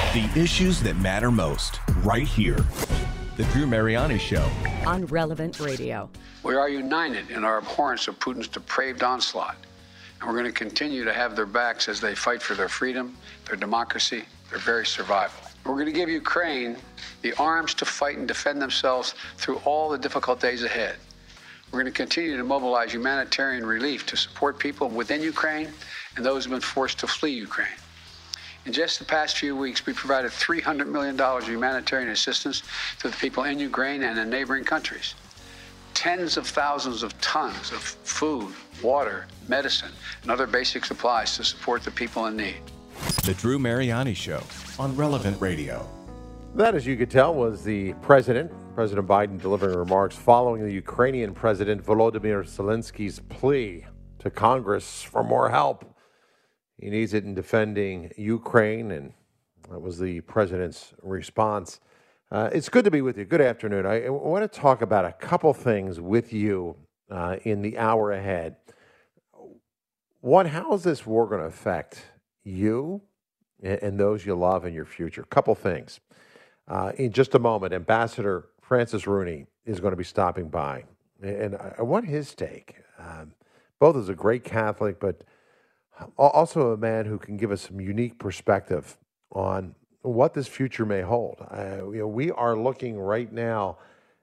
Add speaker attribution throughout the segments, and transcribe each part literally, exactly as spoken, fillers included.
Speaker 1: The issues that matter most, right here. The Drew Mariani Show.
Speaker 2: On Relevant Radio.
Speaker 3: We are united in our abhorrence of Putin's depraved onslaught. And we're going to continue to have their backs as they fight for their freedom, their democracy, their very survival. We're going to give Ukraine the arms to fight and defend themselves through all the difficult days ahead. We're going to continue to mobilize humanitarian relief to support people within Ukraine and those who have been forced to flee Ukraine. In just the past few weeks, we provided three hundred million dollars of humanitarian assistance to the people in Ukraine and in neighboring countries. Tens of thousands of tons of food, water, medicine, and other basic supplies to support the people in need.
Speaker 1: The Drew Mariani Show on Relevant Radio.
Speaker 4: That, as you could tell, was the president, President Biden, delivering remarks following the Ukrainian President Volodymyr Zelensky's plea to Congress for more help. He needs it in defending Ukraine, and that was the president's response. Uh, it's good to be with you. Good afternoon. I, I want to talk about a couple things with you uh, in the hour ahead. One, how is this war going to affect you and, and those you love in your future? Couple things. Uh, in just a moment, Ambassador Francis Rooney is going to be stopping by, and I, I want his take. Um, both as a great Catholic, but also a man who can give us some unique perspective on what this future may hold. Uh, you know, we are looking right now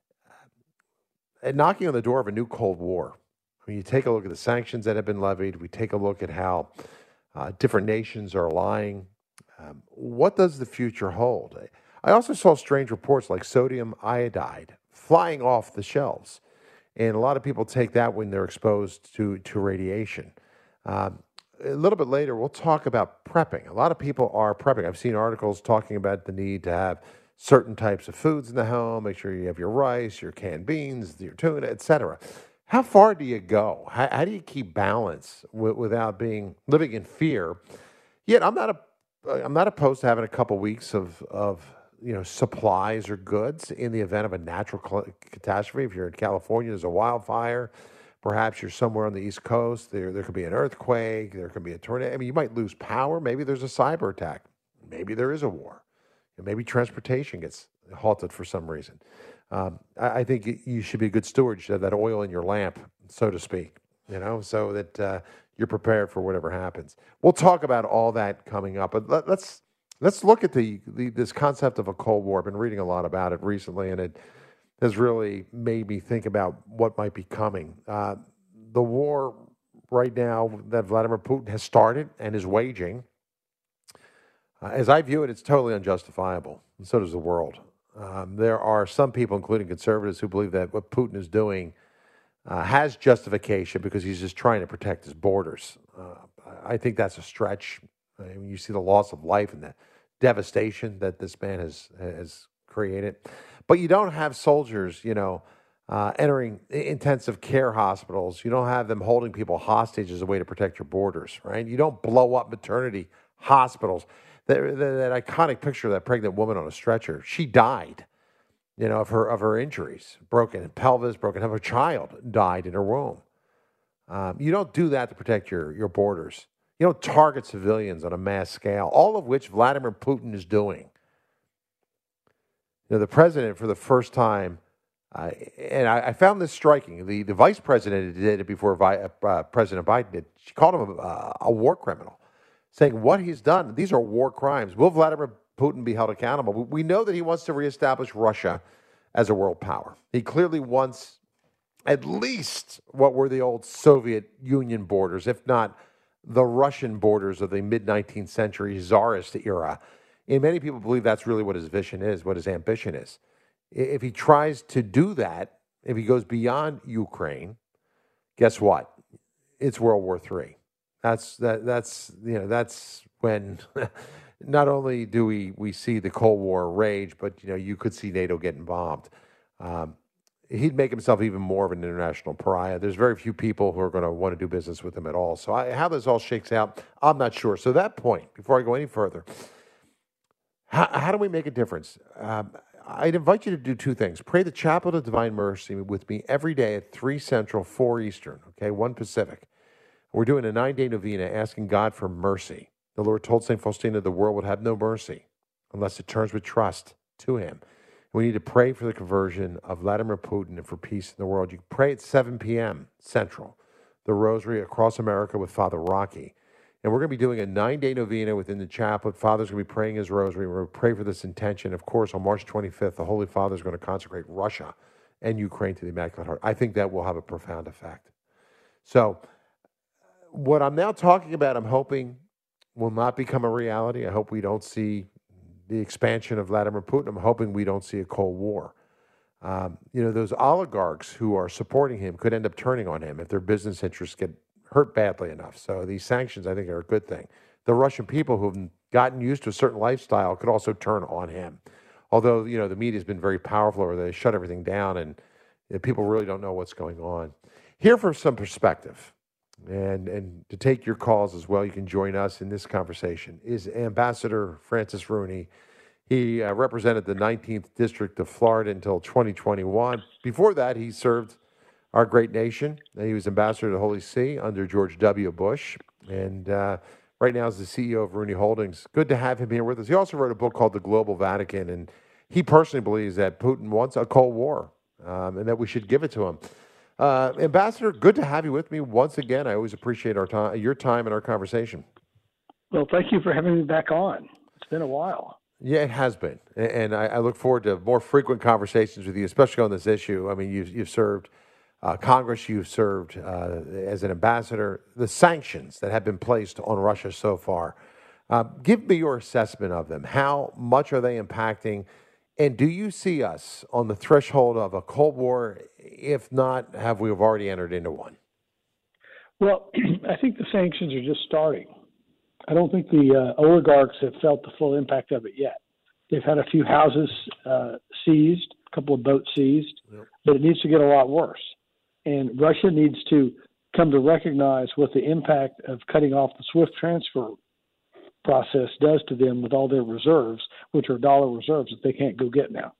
Speaker 4: at knocking on the door of a new Cold War. When you take a look at the sanctions that have been levied, we take a look at how uh, different nations are lying. Um, what does the future hold? I also saw strange reports like sodium iodide flying off the shelves. And a lot of people take that when they're exposed to, to radiation. Um, a little bit later, we'll talk about prepping. A lot of people are prepping. I've seen articles talking about the need to have certain types of foods in the home. Make sure you have your rice, your canned beans, your tuna, et cetera. How far do you go? How, how do you keep balance w- without being living in fear? Yet I'm not a, I'm not opposed to having a couple weeks of of you know, supplies or goods in the event of a natural cl- catastrophe. If you're in California, there's a wildfire. Perhaps you're somewhere on the East Coast. There, there could be an earthquake. There could be a tornado. I mean, you might lose power. Maybe there's a cyber attack. Maybe there is a war. Maybe transportation gets halted for some reason. Um, I, I think you should be a good steward. You should have that oil in your lamp, so to speak, you know, so that uh, you're prepared for whatever happens. We'll talk about all that coming up. But let, let's Let's look at the, the this concept of a Cold War. I've been reading a lot about it recently, and it has really made me think about what might be coming. Uh, the war right now that Vladimir Putin has started and is waging, uh, as I view it, it's totally unjustifiable, and so does the world. Um, there are some people, including conservatives, who believe that what Putin is doing uh, has justification because he's just trying to protect his borders. Uh, I think that's a stretch. I mean, you see the loss of life and the devastation that this man has has created. But you don't have soldiers, you know, uh, entering intensive care hospitals. You don't have them holding people hostage as a way to protect your borders, right? You don't blow up maternity hospitals. That, that, that iconic picture of that pregnant woman on a stretcher, she died, you know, of her of her injuries, broken pelvis, broken her child died in her womb. Um, you don't do that to protect your your borders. You don't target civilians on a mass scale, all of which Vladimir Putin is doing. You know, the president, for the first time, uh, and I, I found this striking. The, the vice president did it before Vi, uh, President Biden did. She called him a, a war criminal, saying what he's done, these are war crimes. Will Vladimir Putin be held accountable? We know that he wants to reestablish Russia as a world power. He clearly wants at least what were the old Soviet Union borders, if not the Russian borders of the mid-nineteenth century Tsarist era. And many people believe that's really what his vision is, what his ambition is. If he tries to do that, if he goes beyond Ukraine, guess what? It's World War Three. That's that. That's you know. That's when not only do we we see the Cold War rage, but you know you could see NATO getting bombed. Um, He'd make himself even more of an international pariah. There's very few people who are going to want to do business with him at all. So I, how this all shakes out, I'm not sure. So that point, before I go any further, how, how do we make a difference? Um, I'd invite you to do two things. Pray the Chaplet of Divine Mercy with me every day at three Central, four Eastern, okay, one Pacific. We're doing a nine-day novena asking God for mercy. The Lord told Saint Faustina the world would have no mercy unless it turns with trust to him. We need to pray for the conversion of Vladimir Putin and for peace in the world. You can pray at seven p.m. Central, the Rosary across America with Father Rocky. And we're going to be doing a nine-day novena within the chapel. Father's going to be praying his rosary. We're going to pray for this intention. Of course, on March twenty-fifth, the Holy Father is going to consecrate Russia and Ukraine to the Immaculate Heart. I think that will have a profound effect. So what I'm now talking about, I'm hoping will not become a reality. I hope we don't see the expansion of Vladimir Putin. I'm hoping we don't see a Cold War. Um, you know, those oligarchs who are supporting him could end up turning on him if their business interests get hurt badly enough. So these sanctions, I think, are a good thing. The Russian people who've gotten used to a certain lifestyle could also turn on him. Although, you know, the media has been very powerful, or they shut everything down, and you know, people really don't know what's going on. Here for some perspective, and, and to take your calls as well, you can join us in this conversation, is Ambassador Francis Rooney. He uh, represented the nineteenth District of Florida until twenty twenty-one. Before that, he served our great nation. He was ambassador to the Holy See under George W. Bush, and uh, right now is the C E O of Rooney Holdings. Good to have him here with us. He also wrote a book called The Global Vatican, and he personally believes that Putin wants a Cold War, um, and that we should give it to him. Uh, Ambassador, good to have you with me once again. I always appreciate our time, your time and our conversation.
Speaker 5: Well, thank you for having me back on. It's been a while.
Speaker 4: Yeah, it has been, and I, I look forward to more frequent conversations with you, especially on this issue. I mean, you've, you've served uh, Congress, you've served uh, as an ambassador. The sanctions that have been placed on Russia so far, uh, give me your assessment of them. How much are they impacting, and do you see us on the threshold of a Cold War? If not, have we already entered into one?
Speaker 5: Well, I think the sanctions are just starting. I don't think the uh, oligarchs have felt the full impact of it yet. They've had a few houses uh, seized, a couple of boats seized, yep. But it needs to get a lot worse. And Russia needs to come to recognize what the impact of cutting off the SWIFT transfer process does to them with all their reserves, which are dollar reserves that they can't go get now.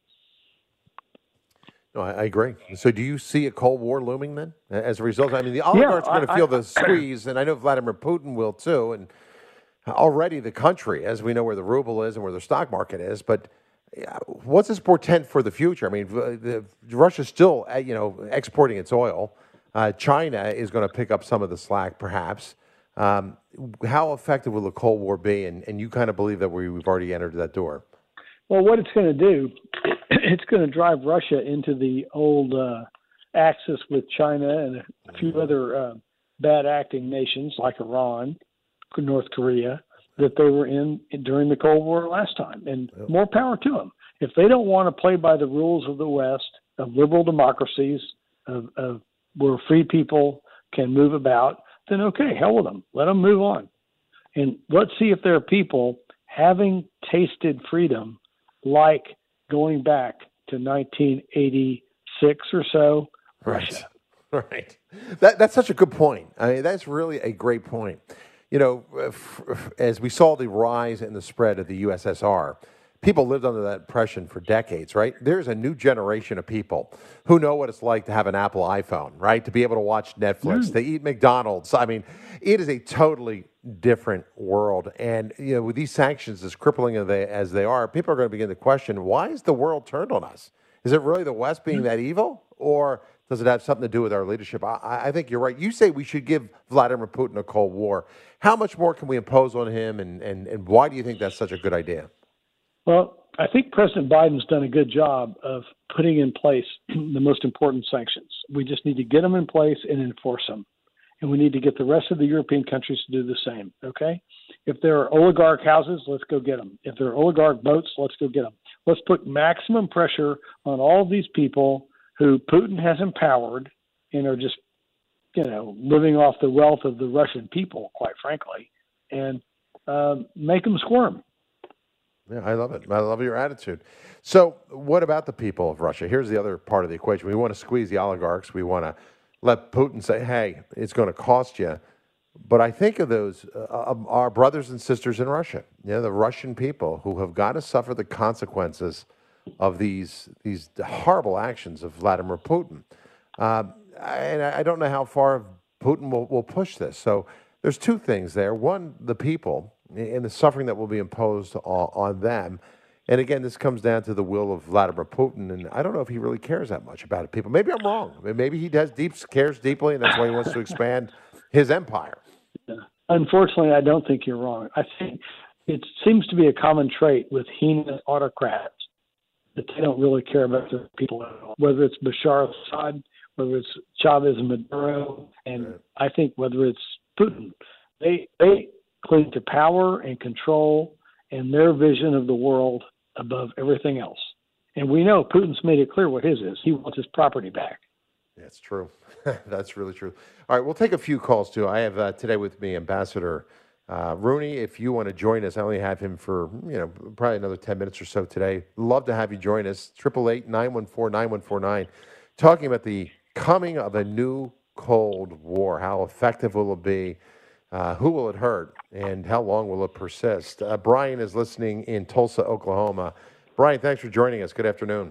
Speaker 4: No, I, I agree. So do you see a Cold War looming then as a result? I mean, the oligarchs yeah, are going to feel I, the squeeze, and I know Vladimir Putin will too. And already the country, as we know where the ruble is and where the stock market is, but what's this portend for the future? I mean, the, Russia's still, you know, exporting its oil. Uh, China is going to pick up some of the slack, perhaps. Um, how effective will the Cold War be? And, and you kind of believe that we, we've already entered that door.
Speaker 5: Well, what it's going to do, it's going to drive Russia into the old uh, axis with China and a few other uh, bad acting nations like Iran, North Korea, that they were in during the Cold War last time. And yep. More power to them. If they don't want to play by the rules of the West, of liberal democracies, of, of where free people can move about, then okay, hell with them. Let them move on. And let's see if there are people having tasted freedom like going back to nineteen eighty-six or so, Russia.
Speaker 4: Right. right. That, that's such a good point. I mean, that's really a great point. You know, f- f- as we saw the rise and the spread of the U S S R, people lived under that impression for decades, right? There's a new generation of people who know what it's like to have an Apple iPhone, right? To be able to watch Netflix, mm. to eat McDonald's. I mean, it is a totally different world. And, you know, with these sanctions as crippling as they, as they are, people are going to begin to question, why is the world turned on us? Is it really the West being mm. that evil? Or does it have something to do with our leadership? I, I think you're right. You say we should give Vladimir Putin a Cold War. How much more can we impose on him, and, and, and why do you think that's such a good idea?
Speaker 5: Well, I think President Biden's done a good job of putting in place the most important sanctions. We just need to get them in place and enforce them. And we need to get the rest of the European countries to do the same, okay? If there are oligarch houses, let's go get them. If there are oligarch boats, let's go get them. Let's put maximum pressure on all of these people who Putin has empowered and are just, you know, living off the wealth of the Russian people, quite frankly, and um, make them squirm.
Speaker 4: Yeah, I love it. I love your attitude. So what about the people of Russia? Here's the other part of the equation. We want to squeeze the oligarchs. We want to let Putin say, hey, it's going to cost you. But I think of those, uh, our brothers and sisters in Russia, you know, the Russian people who have got to suffer the consequences of these these horrible actions of Vladimir Putin. Uh, and I don't know how far Putin will, will push this. So there's two things there. One, the people and the suffering that will be imposed on, on them. And again, this comes down to the will of Vladimir Putin, and I don't know if he really cares that much about it. People, maybe I'm wrong. Maybe he does deep cares deeply, and that's why he wants to expand his empire.
Speaker 5: Unfortunately, I don't think you're wrong. I think it seems to be a common trait with heinous autocrats that they don't really care about their people at all. Whether it's Bashar al-Assad, whether it's Chavez and Maduro, and right. I think whether it's Putin, they they cling to power and control and their vision of the world above everything else. And we know Putin's made it clear what his is. He wants his property back. That's
Speaker 4: true. That's really true. All right, we'll take a few calls, too. I have uh, today with me Ambassador uh, Rooney. If you want to join us, I only have him for, you know, probably another ten minutes or so today. Love to have you join us. eight eight eight, nine one four, nine one four nine. Talking about the coming of a new Cold War. How effective will it be? Uh, who will it hurt? And how long will it persist? Uh, Brian is listening in Tulsa, Oklahoma. Brian, thanks for joining us. Good afternoon.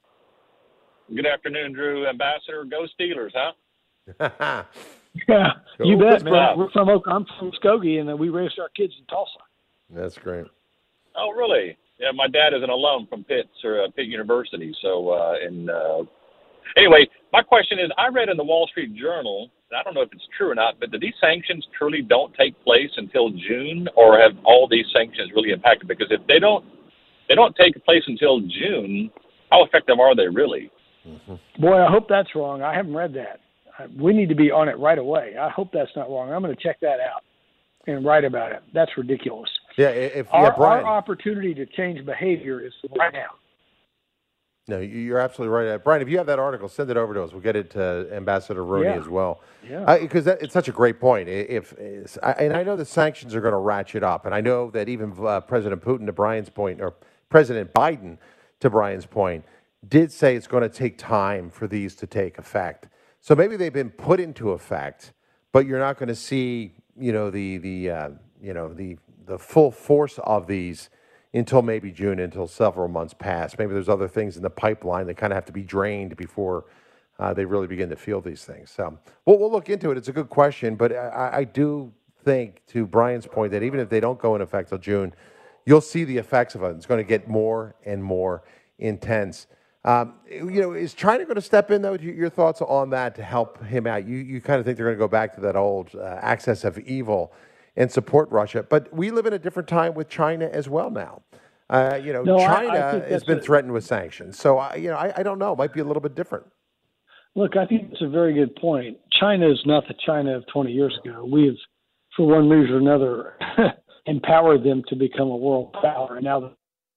Speaker 6: Good afternoon, Drew. Ambassador, go Steelers, huh?
Speaker 5: Yeah, you bet, man. We're from Oak- I'm from Muskogee, and we raised our kids in Tulsa.
Speaker 4: That's great.
Speaker 6: Oh, really? Yeah, my dad is an alum from Pitt, or uh, Pitt University. So, uh, and uh, anyway, my question is: I read in the Wall Street Journal, and I don't know if it's true or not, but do these sanctions truly don't take place until June, or have all these sanctions really impacted? Because if they don't, they don't take place until June, how effective are they really?
Speaker 5: Mm-hmm. Boy, I hope that's wrong. I haven't read that. We need to be on it right away. I hope that's not wrong. I'm going to check that out and write about it. That's ridiculous.
Speaker 4: Yeah, if
Speaker 5: our,
Speaker 4: yeah, Brian,
Speaker 5: our opportunity to change behavior is right now.
Speaker 4: No, you're absolutely right. Brian, if you have that article, send it over to us. We'll get it to Ambassador Rooney
Speaker 5: yeah.
Speaker 4: as well.
Speaker 5: Yeah.
Speaker 4: Because uh, it's such a great point. If and I know the sanctions are going to ratchet up, and I know that even uh, President Putin, to Brian's point, or President Biden, to Brian's point, did say it's going to take time for these to take effect. So maybe they've been put into effect, but you're not going to see, you know, the the uh, you know the the full force of these until maybe June, until several months pass. Maybe there's other things in the pipeline that kind of have to be drained before uh, they really begin to feel these things. So we'll, we'll look into it. It's a good question, but I, I do think, to Brian's point, that even if they don't go in effect till June, you'll see the effects of it. It's going to get more and more intense. Um, you know, is China going to step in, though? Your thoughts on that to help him out? You you kind of think they're going to go back to that old uh, axis of evil and support Russia. But we live in a different time with China as well now. Uh, you know,
Speaker 5: no,
Speaker 4: China
Speaker 5: I, I
Speaker 4: has been
Speaker 5: a,
Speaker 4: threatened with sanctions. So, I, you know, I, I don't know. It might be a little bit different.
Speaker 5: Look, I think it's a very good point. China is not the China of twenty years ago. We've, for one reason or another, empowered them to become a world power. And now,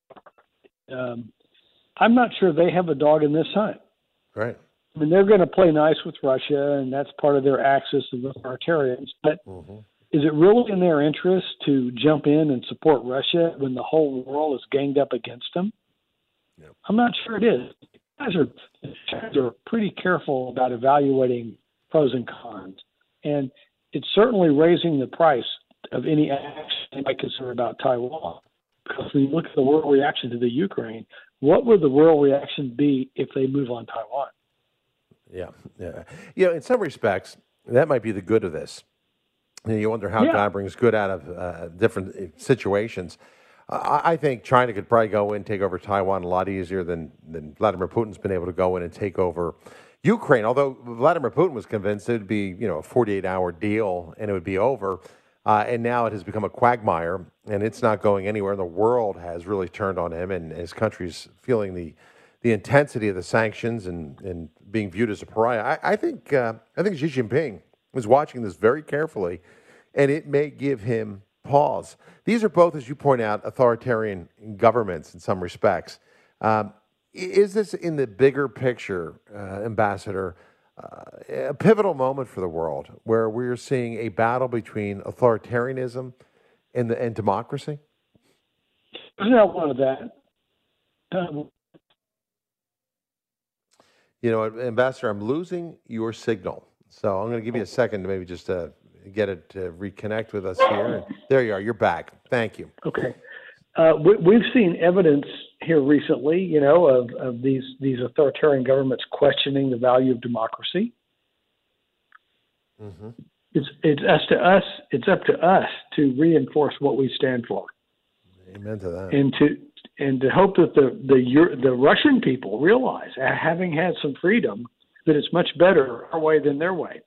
Speaker 5: um, I'm not sure they have a dog in this hunt.
Speaker 4: Right.
Speaker 5: I mean, they're going to play nice with Russia, and that's part of their axis of authoritarians. But mm-hmm. is it really in their interest to jump in and support Russia when the whole world is ganged up against them? Yep. I'm not sure it is. You guys are, you guys are pretty careful about evaluating pros and cons. And it's certainly raising the price of any action they might consider about Taiwan. Because when you look at the world reaction to the Ukraine, what would the world reaction be if they move on Taiwan?
Speaker 4: Yeah, yeah. You know, in some respects, that might be the good of this. You know, you wonder how
Speaker 5: yeah.
Speaker 4: God brings good out of uh, different situations. Uh, I think China could probably go in and take over Taiwan a lot easier than, than Vladimir Putin's been able to go in and take over Ukraine. Although Vladimir Putin was convinced it would be, you know, a forty-eight hour deal and it would be over. Uh, and now it has become a quagmire, and it's not going anywhere. And the world has really turned on him, and his country's feeling the the intensity of the sanctions and, and being viewed as a pariah. I, I think uh, I think Xi Jinping is watching this very carefully, and it may give him pause. These are both, as you point out, authoritarian governments in some respects. Um, is this, in the bigger picture, uh, Ambassador, Uh, a pivotal moment for the world where we're seeing a battle between authoritarianism and, the, and democracy?
Speaker 5: There's not one of that. Um,
Speaker 4: you know, Ambassador, I'm losing your signal. So I'm going to give you a second to maybe just uh, get it to reconnect with us here. And there you are. You're back. Thank you.
Speaker 5: Okay. Uh, we, we've seen evidence here recently, you know, of, of these, these authoritarian governments questioning the value of democracy.
Speaker 4: Mm-hmm.
Speaker 5: it's it's us to us. It's up to us to reinforce what we stand for.
Speaker 4: Amen to that.
Speaker 5: And to and to hope that the the the Russian people realize, having had some freedom, that it's much better our way than their way.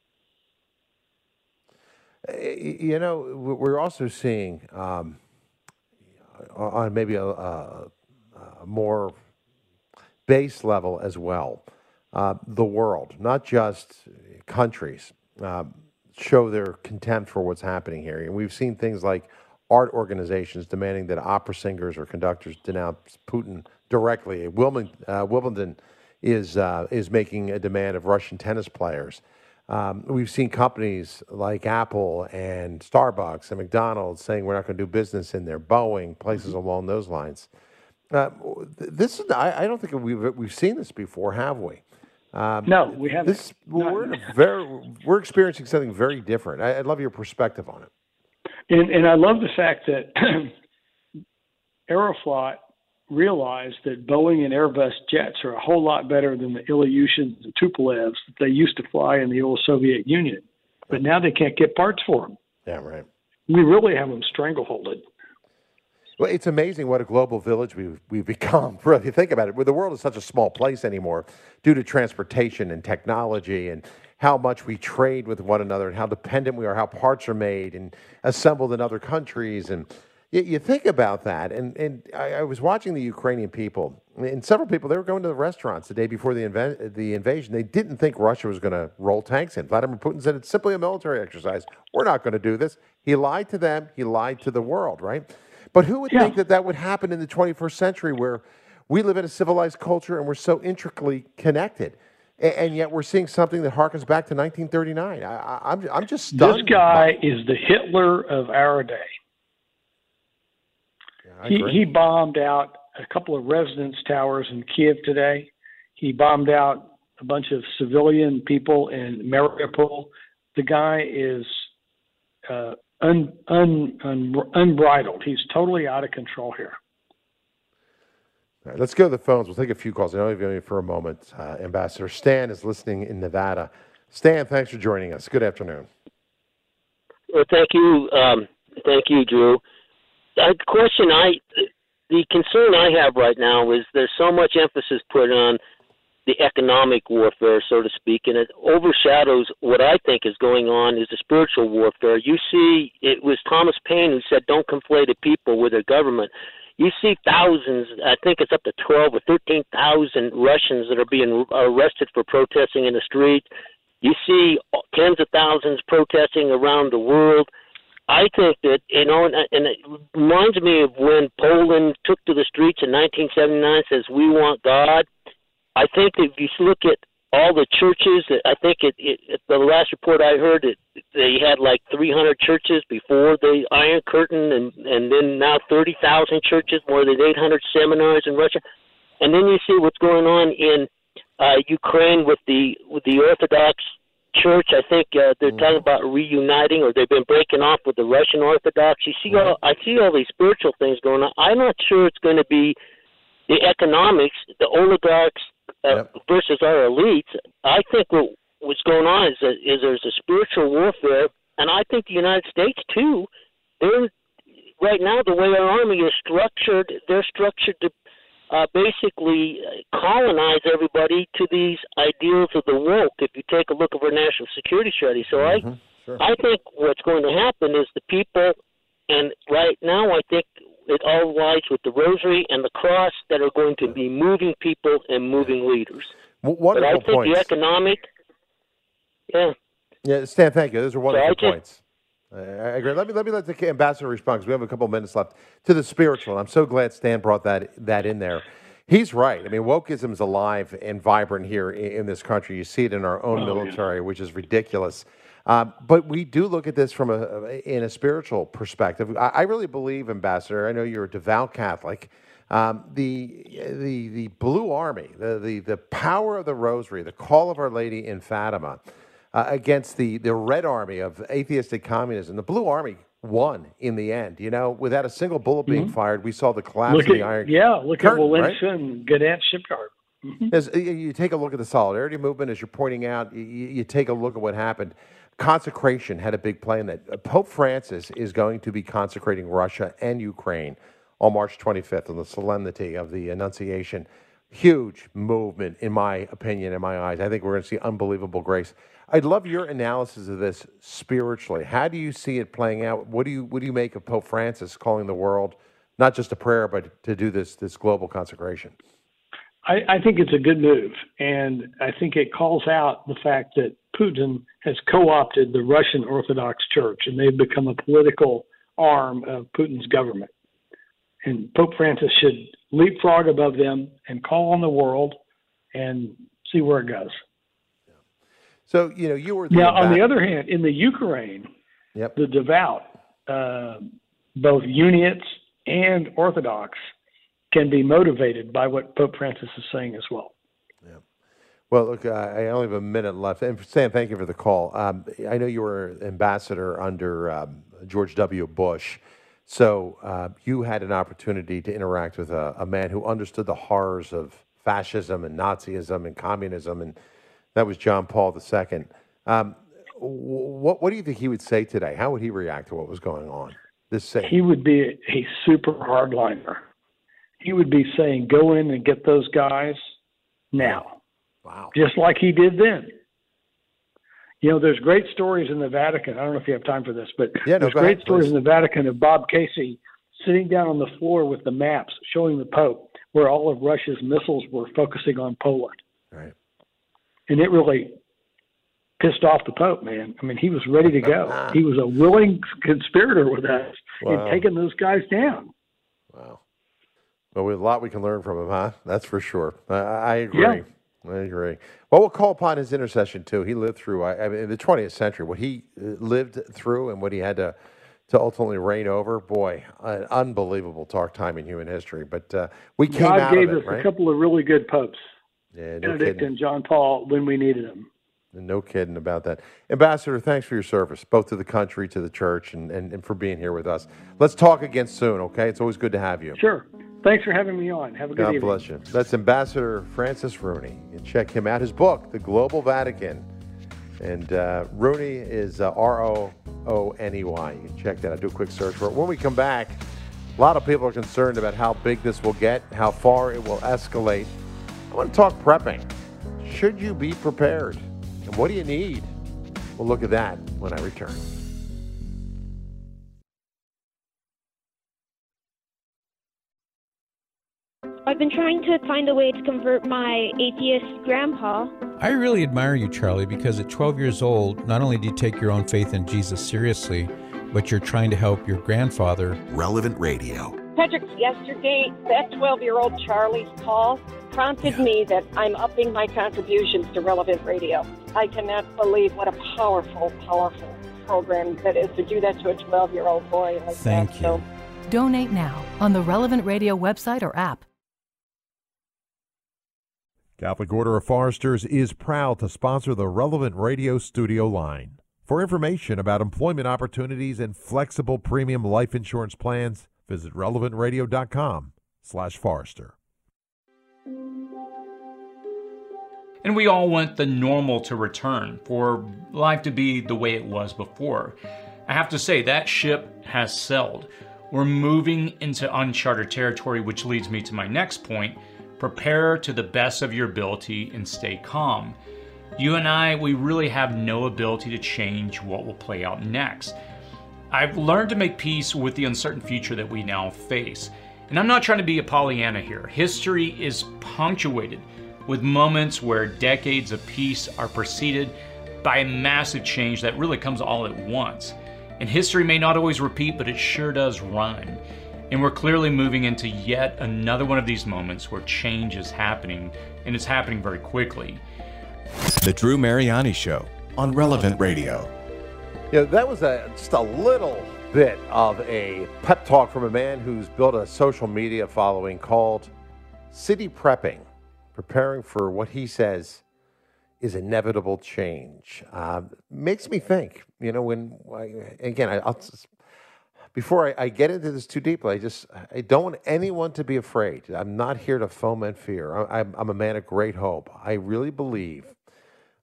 Speaker 4: You know, we're also seeing um, on maybe a, a, a more base level as well, uh, the world, not just countries, uh, show their contempt for what's happening here. And we've seen things like art organizations demanding that opera singers or conductors denounce Putin directly. Wimbledon, uh, Wimbledon is uh, is making a demand of Russian tennis players. Um, we've seen companies like Apple and Starbucks and McDonald's saying we're not going to do business in there. Boeing, places along those lines. Uh, this is I, I don't think we've we've seen this before, have we? Um,
Speaker 5: no, we haven't.
Speaker 4: This, we're in a very we're experiencing something very different. I, I'd love your perspective on it.
Speaker 5: And, and I love the fact that Aeroflot realized that Boeing and Airbus jets are a whole lot better than the Ilyushins and Tupolevs that they used to fly in the old Soviet Union. But now they can't get parts for them.
Speaker 4: Yeah, right.
Speaker 5: We really have them strangleholded.
Speaker 4: Well, it's amazing what a global village we've, we've become. Really, if you think about it, the world is such a small place anymore due to transportation and technology and how much we trade with one another and how dependent we are, how parts are made and assembled in other countries. And you, you think about that. And, and I, I was watching the Ukrainian people, and several people, they were going to the restaurants the day before the, inv- the invasion. They didn't think Russia was going to roll tanks in. Vladimir Putin said it's simply a military exercise. We're not going to do this. He lied to them. He lied to the world, right? But who would yeah. think that that would happen in the twenty-first century where we live in a civilized culture and we're so intricately connected? And, and yet we're seeing something that harkens back to nineteen thirty-nine. I, I, I'm, I'm just stunned.
Speaker 5: This guy is the Hitler of our day.
Speaker 4: Yeah,
Speaker 5: he, he bombed out a couple of residence towers in Kiev today. He bombed out a bunch of civilian people in Mariupol. The guy is uh, un, un, un, unbridled. He's totally out of control here.
Speaker 4: All right, let's go to the phones. We'll take a few calls. I know you've been for a moment. Uh, Ambassador Stan is listening in Nevada. Stan, thanks for joining us. Good afternoon.
Speaker 7: Well, thank you. Um, thank you, Drew. The question I, the concern I have right now is there's so much emphasis put on the economic warfare, so to speak, and it overshadows what I think is going on is the spiritual warfare. You see, it was Thomas Paine who said, don't conflate a people with a government. You see thousands, I think it's up to twelve or thirteen thousand Russians that are being arrested for protesting in the streets. You see tens of thousands protesting around the world. I think that, you know, and, and it reminds me of when Poland took to the streets in nineteen seventy-nine, says, we want God. I think that if you look at all the churches, I think it, it, the last report I heard, it, they had like three hundred churches before the Iron Curtain, and, and then now thirty thousand churches, more than eight hundred seminars in Russia. And then you see what's going on in uh, Ukraine with the with the Orthodox Church. I think uh, they're mm. talking about reuniting, or they've been breaking off with the Russian Orthodox. You see, all, I see all these spiritual things going on. I'm not sure it's going to be the economics, the oligarchs, Uh, yep. versus our elites. I think what, what's going on is that is there's a spiritual warfare, and I think the United States too. They're right now the way our army is structured. They're structured to uh, basically colonize everybody to these ideals of the woke. If you take a look at our national security strategy, so mm-hmm. I sure. I think what's going to happen is the people, and right now I think. It all lies with the rosary and the cross that are going to be moving people and moving leaders.
Speaker 4: Wonderful
Speaker 7: but I think
Speaker 4: points.
Speaker 7: the economic, yeah.
Speaker 4: Yeah, Stan, thank you. Those are wonderful
Speaker 7: so
Speaker 4: points. I agree. Let me let me let the ambassador respond because we have a couple of minutes left to the spiritual. I'm so glad Stan brought that that in there. He's right. I mean, wokeism is alive and vibrant here in, in this country. You see it in our own oh, military, yeah. which is ridiculous. Um, but we do look at this from a in a spiritual perspective. I, I really believe, Ambassador. I know you're a devout Catholic. Um, the the the Blue Army, the, the the power of the Rosary, the call of Our Lady in Fatima uh, against the the Red Army of atheistic communism. The Blue Army won in the end. You know, without a single bullet being mm-hmm. fired, we saw the collapse
Speaker 5: look
Speaker 4: of
Speaker 5: at,
Speaker 4: the Iron
Speaker 5: Yeah, look
Speaker 4: Curtain,
Speaker 5: at Valencia
Speaker 4: right?
Speaker 5: and Gdansk Shipyard. Mm-hmm.
Speaker 4: As you take a look at the Solidarity Movement, as you're pointing out, you, you take a look at what happened. consecration had a big play in that. Pope Francis is going to be consecrating Russia and Ukraine on March twenty-fifth on the solemnity of the Annunciation. Huge movement, in my opinion, in my eyes. I think we're going to see unbelievable grace. I'd love your analysis of this spiritually. How do you see it playing out? What do you what do you make of Pope Francis calling the world not just a prayer, but to do this this global consecration?
Speaker 5: I, I think it's a good move, and I think it calls out the fact that Putin has co-opted the Russian Orthodox Church, and they've become a political arm of Putin's government. And Pope Francis should leapfrog above them and call on the world and see where it goes.
Speaker 4: So, you know, you were... The
Speaker 5: now, on
Speaker 4: back-
Speaker 5: the other hand, in the Ukraine,
Speaker 4: yep.
Speaker 5: the devout, uh, both Uniats and Orthodox, can be motivated by what Pope Francis is saying as well.
Speaker 4: Yeah. Well, look, uh, I only have a minute left. And Sam, thank you for the call. Um, I know you were ambassador under um, George W. Bush. So uh, you had an opportunity to interact with a, a man who understood the horrors of fascism and Nazism and communism, and that was John Paul the Second. Um, what, what do you think he would say today? How would he react to what was going on? This same.
Speaker 5: He would be a, a super hardliner. He would be saying, go in and get those guys now.
Speaker 4: Wow.
Speaker 5: Just like he did then. You know, there's great stories in the Vatican. I don't know if you have time for this, but
Speaker 4: yeah, no,
Speaker 5: there's great
Speaker 4: ahead,
Speaker 5: stories
Speaker 4: please.
Speaker 5: in the Vatican of Bob Casey sitting down on the floor with the maps showing the Pope where all of Russia's missiles were focusing on Poland.
Speaker 4: Right.
Speaker 5: And it really pissed off the Pope, man. I mean, he was ready to go. He was a willing conspirator with us
Speaker 4: Wow.
Speaker 5: in taking those guys down.
Speaker 4: Wow. Well, we have a lot we can learn from him, huh? That's for sure. I, I agree.
Speaker 5: Yeah.
Speaker 4: I agree. Well, we'll call upon his intercession, too. He lived through, I, I mean, in the twentieth century, what he lived through and what he had to, to ultimately reign over. Boy, an unbelievable dark time in human history. But uh, we came
Speaker 5: God
Speaker 4: out
Speaker 5: gave
Speaker 4: of it,
Speaker 5: us
Speaker 4: right?
Speaker 5: a couple of really good popes,
Speaker 4: Yeah, no
Speaker 5: Benedict
Speaker 4: kidding.
Speaker 5: and John Paul, when we needed them.
Speaker 4: No kidding about that. Ambassador, thanks for your service, both to the country, to the church, and, and, and for being here with us. Let's talk again soon, okay? It's always good to have you.
Speaker 5: Sure. Thanks for having me on. Have a good
Speaker 4: God
Speaker 5: evening.
Speaker 4: bless you. That's Ambassador Francis Rooney. You can check him out. His book, The Global Vatican. And uh, Rooney is uh, R O O N E Y. You can check that out. Do a quick search for it. When we come back, a lot of people are concerned about how big this will get, how far it will escalate. I want to talk prepping. Should you be prepared? And what do you need? We'll look at that when I return.
Speaker 8: I've been trying to find a way to convert my atheist grandpa.
Speaker 9: I really admire you, Charlie, because at twelve years old, not only do you take your own faith in Jesus seriously, but you're trying to help your grandfather.
Speaker 1: Relevant Radio.
Speaker 10: Patrick, yesterday, that twelve-year-old Charlie's call prompted
Speaker 9: Yeah.
Speaker 10: me that I'm upping my contributions to Relevant Radio. I cannot believe what a powerful, powerful program that is to do that to a twelve-year-old boy like
Speaker 9: Thank
Speaker 10: that.
Speaker 9: you.
Speaker 10: So,
Speaker 2: Donate now on the Relevant Radio website or app.
Speaker 11: Catholic Order of Foresters is proud to sponsor the Relevant Radio studio line. For information about employment opportunities and flexible premium life insurance plans, visit relevant radio dot com slash Forester.
Speaker 12: And we all want the normal to return, for life to be the way it was before. I have to say, that ship has sailed. We're moving into uncharted territory, which leads me to my next point. Prepare to the best of your ability and stay calm. You and I, we really have no ability to change what will play out next. I've learned to make peace with the uncertain future that we now face. And I'm not trying to be a Pollyanna here. History is punctuated with moments where decades of peace are preceded by a massive change that really comes all at once. And history may not always repeat, but it sure does rhyme. And we're clearly moving into yet another one of these moments where change is happening, and it's happening very quickly.
Speaker 1: The Drew Mariani Show on Relevant Radio.
Speaker 4: Yeah, that was a, just a little bit of a pep talk from a man who's built a social media following called City Prepping, preparing for what he says is inevitable change. Uh, makes me think, you know, when, I, again, I, I'll just, before I, I get into this too deeply, I just, I don't want anyone to be afraid. I'm not here to foment fear. I, I'm, I'm a man of great hope. I really believe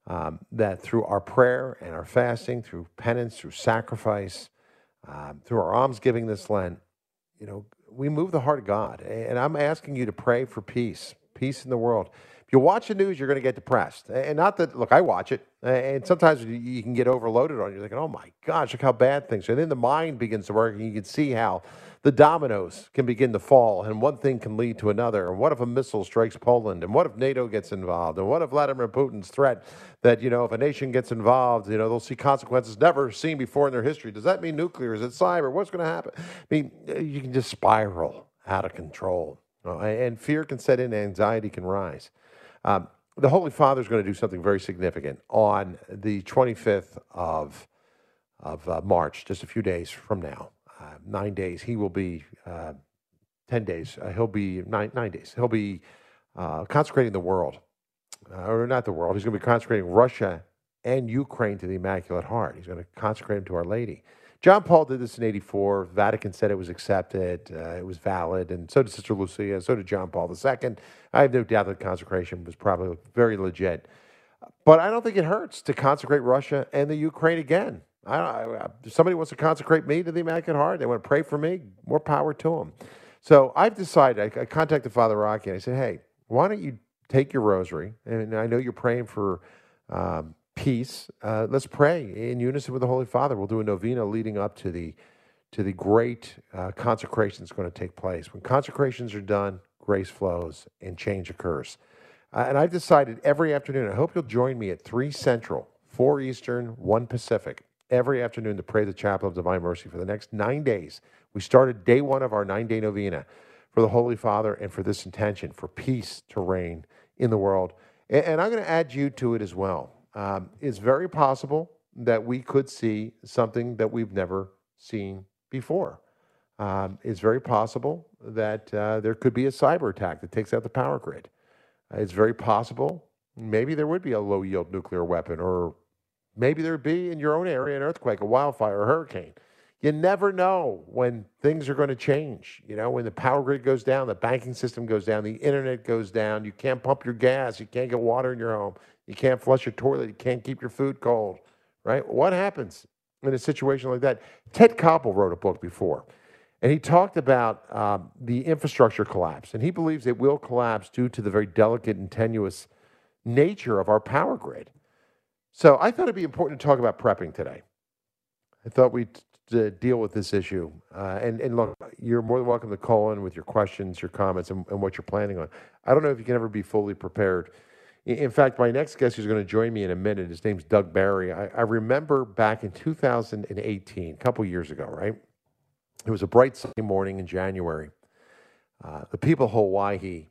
Speaker 4: um, that through our prayer and our fasting, through penance, through sacrifice, um, through our almsgiving this Lent, you know, we move the heart of God. And I'm asking you to pray for peace, peace in the world. If you watch the news, you're going to get depressed. And not that, look, I watch it, and sometimes you can get overloaded on it. You're thinking, oh my gosh, look how bad things are. And then the mind begins to work, and you can see how the dominoes can begin to fall, and one thing can lead to another. And what if a missile strikes Poland? And what if NATO gets involved? And what if Vladimir Putin's threat that, you know, if a nation gets involved, you know, they'll see consequences never seen before in their history? Does that mean nuclear? Is it cyber? What's going to happen? I mean, you can just spiral out of control. And fear can set in, anxiety can rise. Um, the Holy Father is going to do something very significant on the twenty-fifth of, of uh, March, just a few days from now. Uh, nine days. He will be, uh, ten days. Uh, he'll be, nine, nine days. He'll be uh, consecrating the world. Uh, or not the world. He's going to be consecrating Russia and Ukraine to the Immaculate Heart. He's going to consecrate them to Our Lady. John Paul did this in eighty-four. Vatican said it was accepted. Uh, it was valid. And so did Sister Lucia. So did John Paul the Second. I have no doubt that consecration was probably very legit. But I don't think it hurts to consecrate Russia and the Ukraine again. I, I, if somebody wants to consecrate me to the Immaculate Heart, they want to pray for me, more power to them. So I've decided, I, I contacted Father Rocky, and I said, hey, why don't you take your rosary, and I know you're praying for um, peace. Uh, let's pray in unison with the Holy Father. We'll do a novena leading up to the to the great uh, consecration that's going to take place. When consecrations are done, grace flows and change occurs. Uh, and I've decided every afternoon, I hope you'll join me at three Central, four Eastern, one Pacific, every afternoon to pray the Chaplet of Divine Mercy for the next nine days. We started day one of our nine-day novena for the Holy Father and for this intention, for peace to reign in the world. And, and I'm going to add you to it as well. Um, it's very possible that we could see something that we've never seen before. Um, it's very possible that uh, there could be a cyber attack that takes out the power grid. Uh, it's very possible maybe there would be a low-yield nuclear weapon, or maybe there would be in your own area an earthquake, a wildfire, a hurricane. You never know when things are going to change. You know, when the power grid goes down, the banking system goes down, the internet goes down, you can't pump your gas, you can't get water in your home, you can't flush your toilet, you can't keep your food cold, right? What happens in a situation like that? Ted Koppel wrote a book before, and he talked about um, the infrastructure collapse, and he believes it will collapse due to the very delicate and tenuous nature of our power grid. So I thought it'd be important to talk about prepping today. I thought we'd to deal with this issue. Uh, and, and look, you're more than welcome to call in with your questions, your comments, and, and what you're planning on. I don't know if you can ever be fully prepared. In, in fact, my next guest who's going to join me in a minute, his name's Doug Barry. I, I remember back in two thousand eighteen, a couple years ago, right? It was a bright sunny morning in January. Uh, the people of Hawaii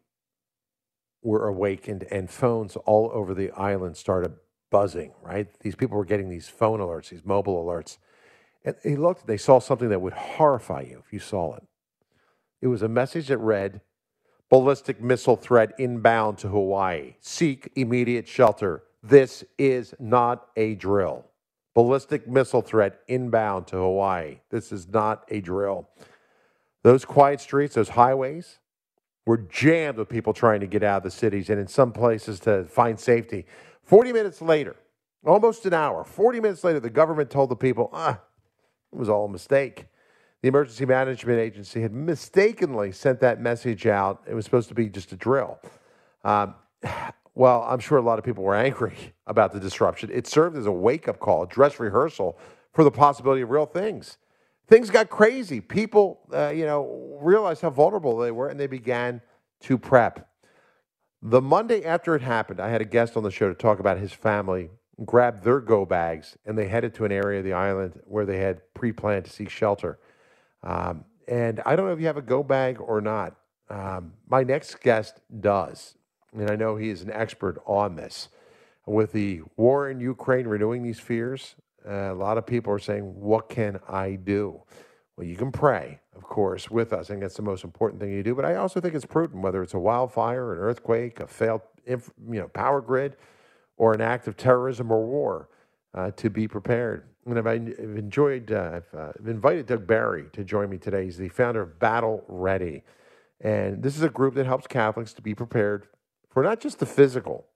Speaker 4: were awakened, and phones all over the island started buzzing, right? These people were getting these phone alerts, these mobile alerts. And he looked, they saw something that would horrify you if you saw it. It was a message that read, ballistic missile threat inbound to Hawaii. Seek immediate shelter. This is not a drill. Ballistic missile threat inbound to Hawaii. This is not a drill. Those quiet streets, those highways, were jammed with people trying to get out of the cities and in some places to find safety. forty minutes later, almost an hour, forty minutes later, the government told the people, ah, it was all a mistake. The Emergency Management Agency had mistakenly sent that message out. It was supposed to be just a drill. Um, well, I'm sure a lot of people were angry about the disruption. It served as a wake-up call, a dress rehearsal for the possibility of real things. Things got crazy. People, uh, you know, realized how vulnerable they were, and they began to prep. The Monday after it happened, I had a guest on the show to talk about his family grabbed their go bags, and they headed to an area of the island where they had pre-planned to seek shelter. Um, and I don't know if you have a go bag or not. Um, my next guest does, and I know he is an expert on this. With the war in Ukraine renewing these fears, uh, a lot of people are saying, what can I do? Well, you can pray, of course, with us. I think that's the most important thing you do. But I also think it's prudent, whether it's a wildfire, an earthquake, a failed inf- you know, power grid, or an act of terrorism or war, uh, to be prepared. And I've, I've enjoyed, uh, I've, uh, I've invited Doug Barry to join me today. He's the founder of Battle Ready. And this is a group that helps Catholics to be prepared for not just the physical,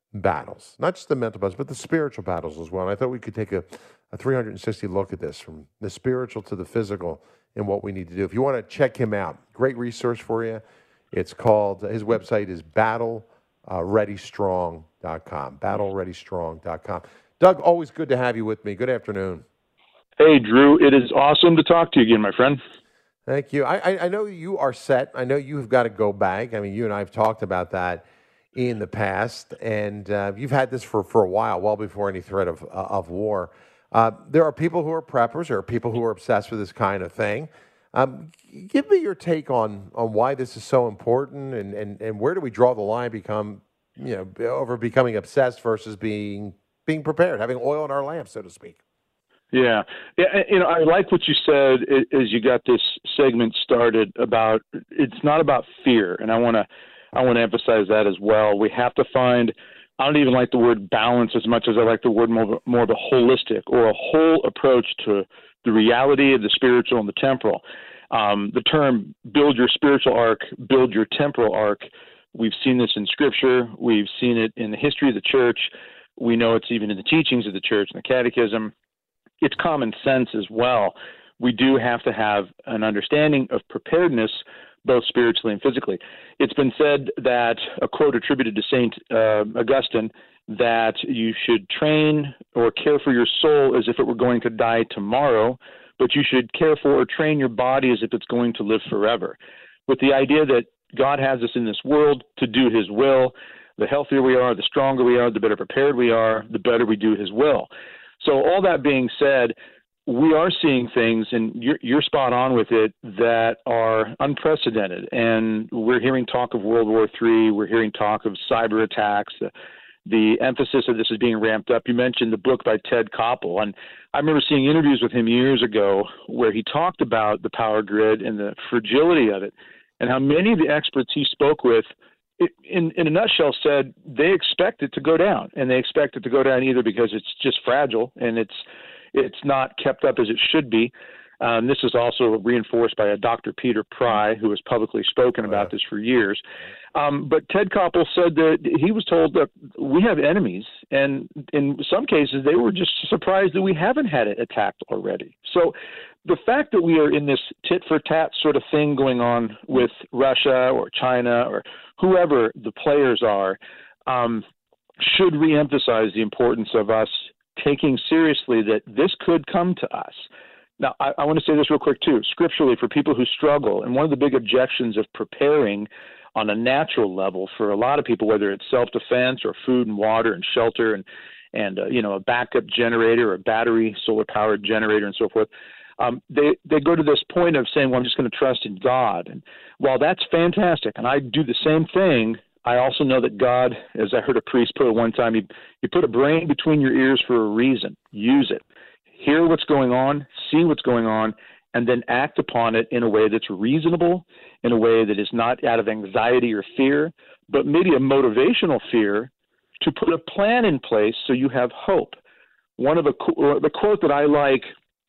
Speaker 4: battles, not just the mental battles, but the spiritual battles as well. And I thought we could take a, a three hundred sixty look at this from the spiritual to the physical and what we need to do. If you want to check him out, great resource for you. It's called, his website is battle ready strong dot com, battle ready strong dot com. Doug, always good to have you with me. Good afternoon.
Speaker 13: Hey, Drew. It is awesome to talk to you again, my friend.
Speaker 4: Thank you. I, I, I know you are set. I know you've got to go back. I mean, you and I have talked about that in the past, and uh, you've had this for, for a while, well before any threat of, uh, of war. Uh, there are people who are preppers. There are people who are obsessed with this kind of thing. Um, give me your take on, on why this is so important, and, and, and where do we draw the line become, you know, over becoming obsessed versus being being prepared, having oil in our lamps, so to speak.
Speaker 13: Yeah. yeah, you know, I like what you said as you got this segment started about it's not about fear, and I want to I want to emphasize that as well. We have to find. I don't even like the word balance as much as I like the word more, more of a holistic or a whole approach to the reality of the spiritual and the temporal. Um, the term "build your spiritual ark, build your temporal ark." We've seen this in Scripture. We've seen it in the history of the church. We know it's even in the teachings of the church and the catechism. It's common sense as well. We do have to have an understanding of preparedness, both spiritually and physically. It's been said that, a quote attributed to Saint uh, Augustine, that you should train or care for your soul as if it were going to die tomorrow, but you should care for or train your body as if it's going to live forever, with the idea that God has us in this world to do his will. The healthier we are, the stronger we are, the better prepared we are, the better we do his will. So all that being said, we are seeing things, and you're, you're spot on with it, that are unprecedented. And we're hearing talk of World War Three. We're hearing talk of cyber attacks. The, the emphasis of this is being ramped up. You mentioned the book by Ted Koppel. And I remember seeing interviews with him years ago where he talked about the power grid and the fragility of it, and how many of the experts he spoke with, it, in, in a nutshell, said they expect it to go down. And they expect it to go down either because it's just fragile and it's it's not kept up as it should be. Um, this is also reinforced by a Doctor Peter Pry, who has publicly spoken about this for years. Um, but Ted Koppel said that he was told that we have enemies, and in some cases they were just surprised that we haven't had it attacked already. So the fact that we are in this tit-for-tat sort of thing going on with Russia or China or whoever the players are um, should reemphasize the importance of us taking seriously that this could come to us. Now, I, I want to say this real quick, too. Scripturally, for people who struggle, and one of the big objections of preparing on a natural level for a lot of people, whether it's self-defense or food and water and shelter and, and uh, you know, a backup generator or battery, solar-powered generator and so forth, um, they, they go to this point of saying, well, I'm just going to trust in God. And while that's fantastic, and I do the same thing, I also know that God, as I heard a priest put it one time, he, he put a brain between your ears for a reason. Use it. Hear what's going on, see what's going on, and then act upon it in a way that's reasonable, in a way that is not out of anxiety or fear, but maybe a motivational fear to put a plan in place so you have hope. One of the, the quote that I like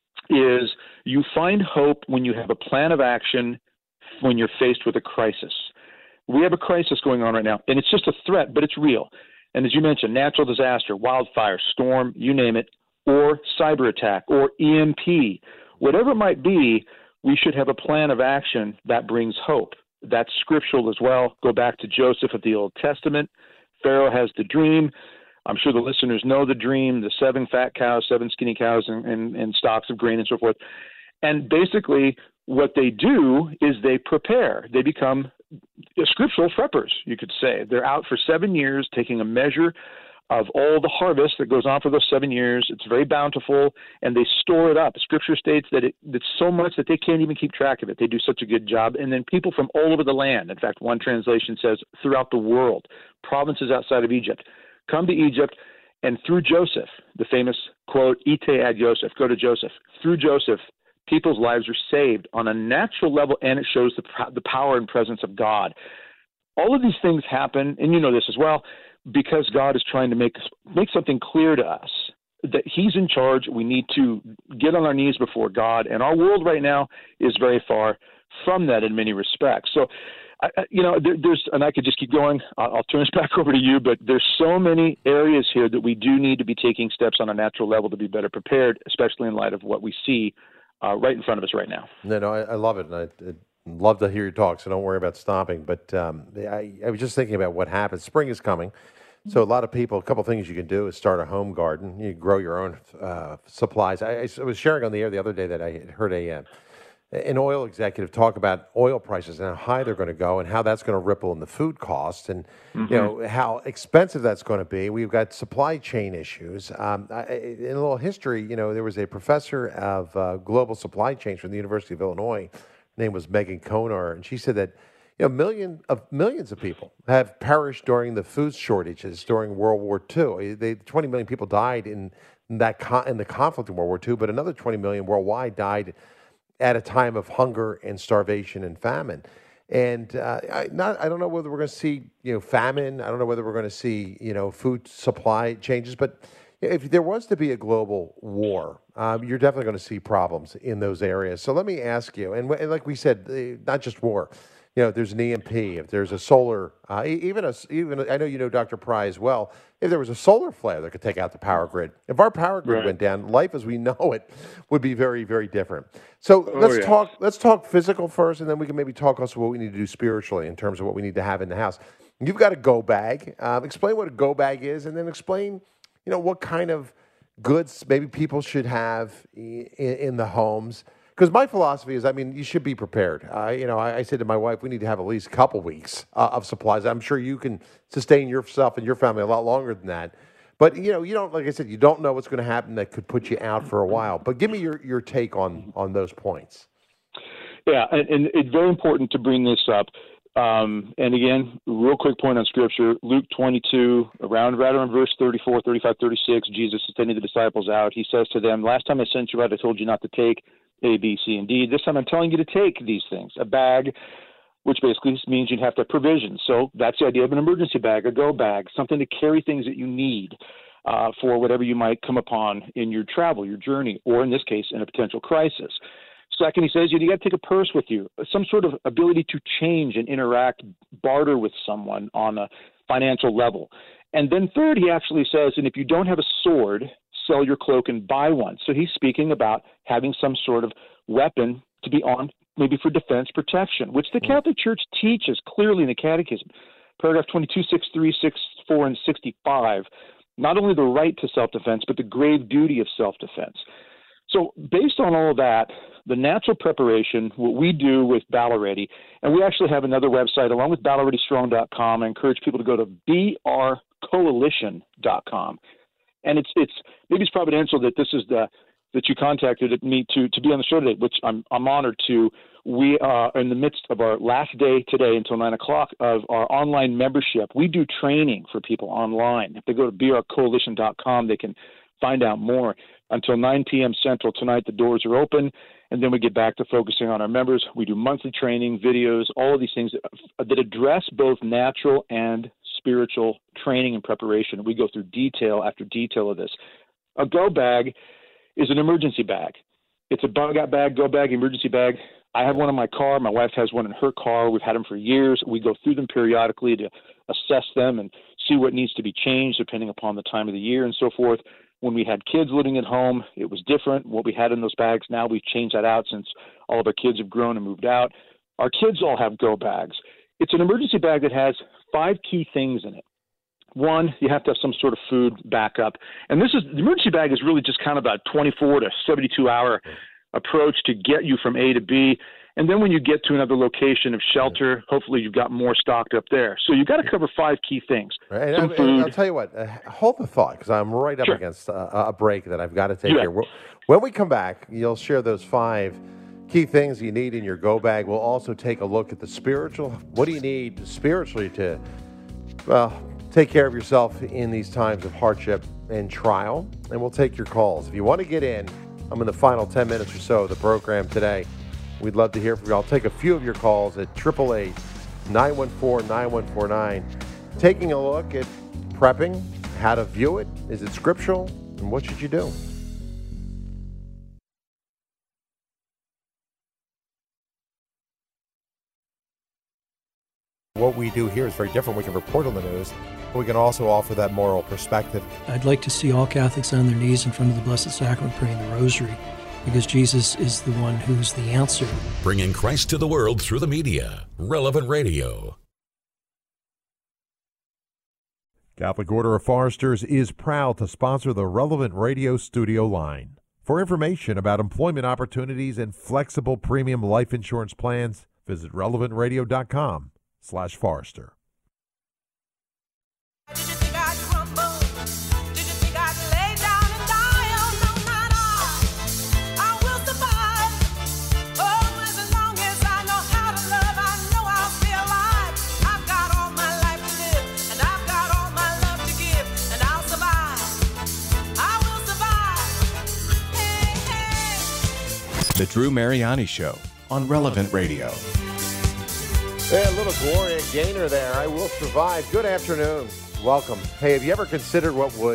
Speaker 13: is, you find hope when you have a plan of action when you're faced with a crisis. We have a crisis going on right now, and it's just a threat, but it's real. And as you mentioned, natural disaster, wildfire, storm, you name it, or cyber attack, or E M P, whatever it might be, we should have a plan of action that brings hope. That's scriptural as well. Go back to Joseph of the Old Testament. Pharaoh has the dream. I'm sure the listeners know the dream, the seven fat cows, seven skinny cows, and, and, and stalks of grain and so forth. And basically what they do is they prepare. They become scriptural preppers, you could say. They're out for seven years taking a measure of all the harvest that goes on for those seven years. It's very bountiful, and they store it up. Scripture states that it, it's so much that they can't even keep track of it. They do such a good job. And then people from all over the land, in fact, one translation says throughout the world, provinces outside of Egypt, come to Egypt, and through Joseph, the famous quote, ite ad Joseph, go to Joseph. Through Joseph, people's lives are saved on a natural level, and it shows the, the power and presence of God. All of these things happen, and you know this as well, because God is trying to make make something clear to us, that he's in charge. We need to get on our knees before God, and our world right now is very far from that in many respects. So, I, you know, there, there's, and I could just keep going. I'll, I'll turn this back over to you, but there's so many areas here that we do need to be taking steps on a natural level to be better prepared, especially in light of what we see uh, right in front of us right now.
Speaker 4: No, no, I, I love it, and I, I love to hear you talk, so don't worry about stopping. But um, I, I was just thinking about what happens. Spring is coming, so a lot of people, a couple things you can do is start a home garden. You grow your own uh, supplies. I, I was sharing on the air the other day that I had heard a... Uh, an oil executive talk about oil prices and how high they're going to go and how that's going to ripple in the food costs and, mm-hmm. you know, how expensive that's going to be. We've got supply chain issues. Um, I, in a little history, you know, there was a professor of uh, global supply chains from the University of Illinois. Her name was Megan Konar, and she said that, you know, million of millions of people have perished during the food shortages during World War Two. They, twenty million people died in that con- in the conflict in World War Two, but another twenty million worldwide died at a time of hunger and starvation and famine. And uh, I, not, I don't know whether we're going to see, you know, famine. I don't know whether we're going to see, you know, food supply changes. But if there was to be a global war, um, you're definitely going to see problems in those areas. So let me ask you, and, and like we said, uh, not just war. You know, if there's an E M P, if there's a solar, uh, even a, even I know you know Doctor Pry as well. If there was a solar flare that could take out the power grid, if our power grid right. went down, life as we know it would be very, very different. So oh, let's yeah. talk. Let's talk physical first, and then we can maybe talk also what we need to do spiritually in terms of what we need to have in the house. You've got a go bag. Um, explain what a go bag is, and then explain, you know, what kind of goods maybe people should have in, in the homes. Because my philosophy is, I mean, you should be prepared. Uh, you know, I, I said to my wife, we need to have at least a couple weeks uh, of supplies. I'm sure you can sustain yourself and your family a lot longer than that. But, you know, you don't, like I said, you don't know what's going to happen that could put you out for a while. But give me your, your take on, on those points.
Speaker 13: Yeah, and, and it's very important to bring this up. Um, and again, real quick point on Scripture, Luke twenty-two, around right around verse thirty-four, thirty-five, thirty-six, Jesus is sending the disciples out. He says to them, last time I sent you out, I told you not to take A, B, C, and D. This time I'm telling you to take these things. A bag, which basically means you'd have to have provisions. So that's the idea of an emergency bag, a go bag, something to carry things that you need uh, for whatever you might come upon in your travel, your journey, or in this case, in a potential crisis. Second, he says you, you got to take a purse with you, some sort of ability to change and interact, barter with someone on a financial level. And then third, he actually says, and if you don't have a sword, sell your cloak and buy one. So he's speaking about having some sort of weapon to be armed, maybe for defense protection, which the Catholic Church teaches clearly in the Catechism. Paragraph twenty-two, sixty-three, sixty-four, and sixty-five, not only the right to self-defense, but the grave duty of self-defense. So based on all of that, the natural preparation, what we do with Battle Ready, and we actually have another website along with battle ready strong dot com. I encourage people to go to b r coalition dot com. And it's it's maybe it's providential that this is the that you contacted me to to be on the show today, which I'm I'm honored to. We are in the midst of our last day today until nine o'clock of our online membership. We do training for people online. If they go to b r coalition dot com, they can find out more. Until nine p.m. Central tonight, the doors are open, and then we get back to focusing on our members. We do monthly training, videos, all of these things that, that address both natural and spiritual training and preparation. We go through detail after detail of this. A go bag is an emergency bag. It's a bug out bag, go bag, emergency bag. I have one in my car. My wife has one in her car. We've had them for years. We go through them periodically to assess them and see what needs to be changed depending upon the time of the year and so forth. When we had kids living at home, it was different. What we had in those bags, now we've changed that out since all of our kids have grown and moved out. Our kids all have go bags. It's an emergency bag that has five key things in it. One, you have to have some sort of food backup. And this is, the emergency bag is really just kind of a twenty-four to seventy-two hour approach to get you from A to B. And then when you get to another location of shelter, hopefully you've got more stocked up there. So you've got to cover five key things.
Speaker 4: Right.
Speaker 13: Some
Speaker 4: and,
Speaker 13: food.
Speaker 4: and I'll tell you what, uh, hold the thought, because I'm right up
Speaker 13: Sure.
Speaker 4: against uh, a break that I've got to take
Speaker 13: Yeah.
Speaker 4: here. When we come back, you'll share those five key things you need in your go bag. We'll also take a look at the spiritual. What do you need spiritually to, well, take care of yourself in these times of hardship and trial? And we'll take your calls. If you want to get in, I'm in the final ten minutes or so of the program today. We'd love to hear from you. I'll take a few of your calls at eight eight eight, nine one four, nine one four nine. Taking a look at prepping, how to view it, is it scriptural, and what should you do? what we do here is very different. We can report on the news, but we can also offer that moral perspective.
Speaker 14: I'd like to see all Catholics on their knees in front of the Blessed Sacrament praying the Rosary, because Jesus is the one who's the answer.
Speaker 15: Bringing Christ to the world through the media. Relevant Radio.
Speaker 11: Catholic Order of Foresters is proud to sponsor the Relevant Radio studio line. For information about employment opportunities and flexible premium life insurance plans, visit relevant radio dot com slash Forester.
Speaker 1: The Drew Mariani Show on Relevant Radio.
Speaker 4: Hey, a little Gloria Gaynor there. I will survive. Good afternoon. Welcome. Hey, have you ever considered what would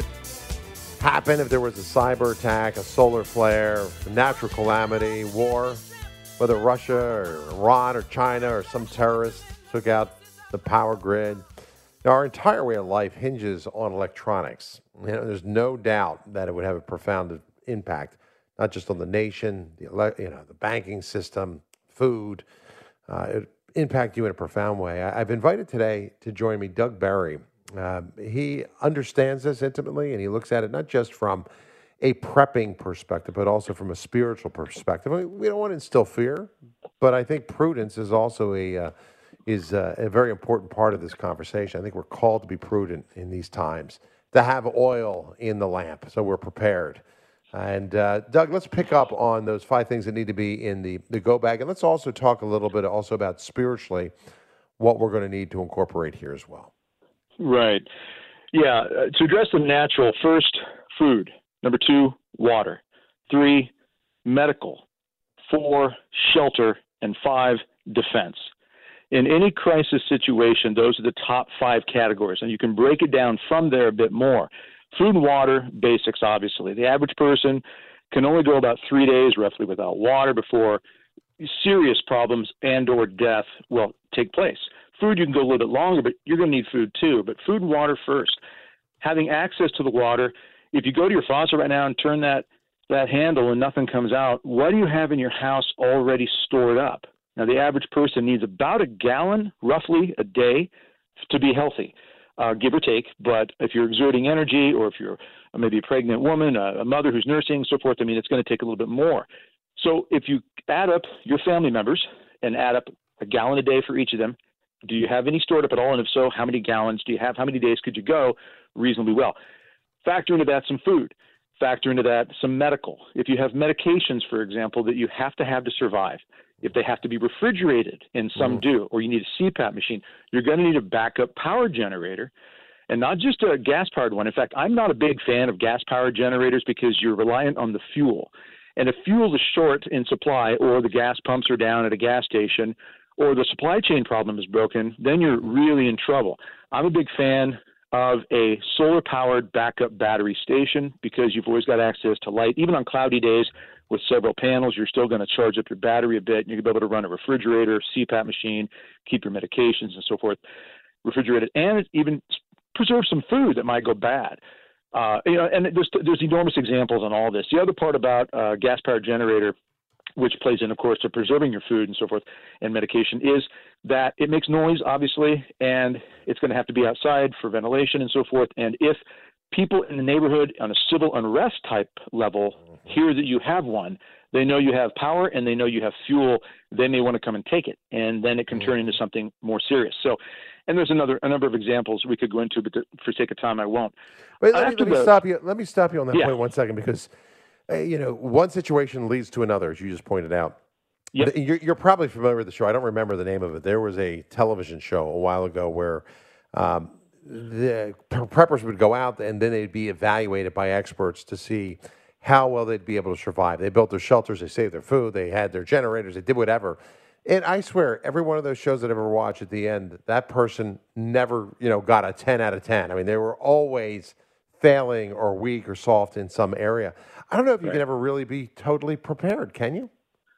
Speaker 4: happen if there was a cyber attack, a solar flare, a natural calamity, war, whether Russia or Iran or China or some terrorist took out the power grid? Now, our entire way of life hinges on electronics. You know, there's no doubt that it would have a profound impact, not just on the nation, the you know, the banking system, food. Uh, it impact you in a profound way. I, I've invited today to join me Doug Barry. Uh, he understands this intimately, and he looks at it not just from a prepping perspective, but also from a spiritual perspective. I mean, we don't want to instill fear, but I think prudence is also a uh, is uh, a very important part of this conversation. I think we're called to be prudent in these times, to have oil in the lamp, so we're prepared. And uh, Doug, let's pick up on those five things that need to be in the, the go bag. And let's also talk a little bit also about spiritually what we're going to need to incorporate here as well.
Speaker 13: Right. Yeah. Uh, to address the natural, first, food. Number two, water. Three, medical. Four, shelter. And five, defense. In any crisis situation, those are the top five categories. And you can break it down from there a bit more. Food and water, basics, obviously. The average person can only go about three days roughly without water before serious problems and or death will take place. Food, you can go a little bit longer, but you're going to need food too. But food and water first. Having access to the water, if you go to your faucet right now and turn that, that handle and nothing comes out, what do you have in your house already stored up? Now, the average person needs about a gallon, roughly, a day to be healthy. Uh, give or take, but if you're exerting energy or if you're maybe a pregnant woman, a, a mother who's nursing, so forth, I mean, it's going to take a little bit more. So if you add up your family members and add up a gallon a day for each of them, do you have any stored up at all? And if so, how many gallons do you have? How many days could you go reasonably well? Factor into that some food. Factor into that some medical. If you have medications, for example, that you have to have to survive, if they have to be refrigerated, and some mm. do, or you need a C PAP machine, you're going to need a backup power generator, and not just a gas-powered one. In fact, I'm not a big fan of gas-powered generators because you're reliant on the fuel. And if fuel is short in supply, or the gas pumps are down at a gas station, or the supply chain problem is broken, then you're really in trouble. I'm a big fan of a solar-powered backup battery station because you've always got access to light. Even on cloudy days with several panels, you're still going to charge up your battery a bit, and you're going to be able to run a refrigerator, C PAP machine, keep your medications and so forth refrigerated, and even preserve some food that might go bad. Uh, you know, and there's, there's enormous examples on all this. The other part about uh, gas-powered generator, which plays in, of course, to preserving your food and so forth and medication, is that it makes noise, obviously, and it's going to have to be outside for ventilation and so forth. And if people in the neighborhood on a civil unrest type level hear that you have one, they know you have power and they know you have fuel, they may want to come and take it. And then it can turn into something more serious. So, and there's another a number of examples we could go into, but for sake of time, I won't.
Speaker 4: Wait, let, me, let me stop you. Let me stop you on that
Speaker 13: yeah.
Speaker 4: point one second, because uh, you know, one situation leads to another, as you just pointed out.
Speaker 13: Yep.
Speaker 4: You're, you're probably familiar with the show. I don't remember the name of it. There was a television show a while ago where um, the preppers would go out and then they'd be evaluated by experts to see how well they'd be able to survive. They built their shelters, they saved their food, they had their generators, they did whatever. And I swear, every one of those shows that I ever watched, at the end, that person never, you know, got a ten out of ten. I mean, they were always failing or weak or soft in some area. I don't know if you
Speaker 13: right.
Speaker 4: can ever really be totally prepared, can you?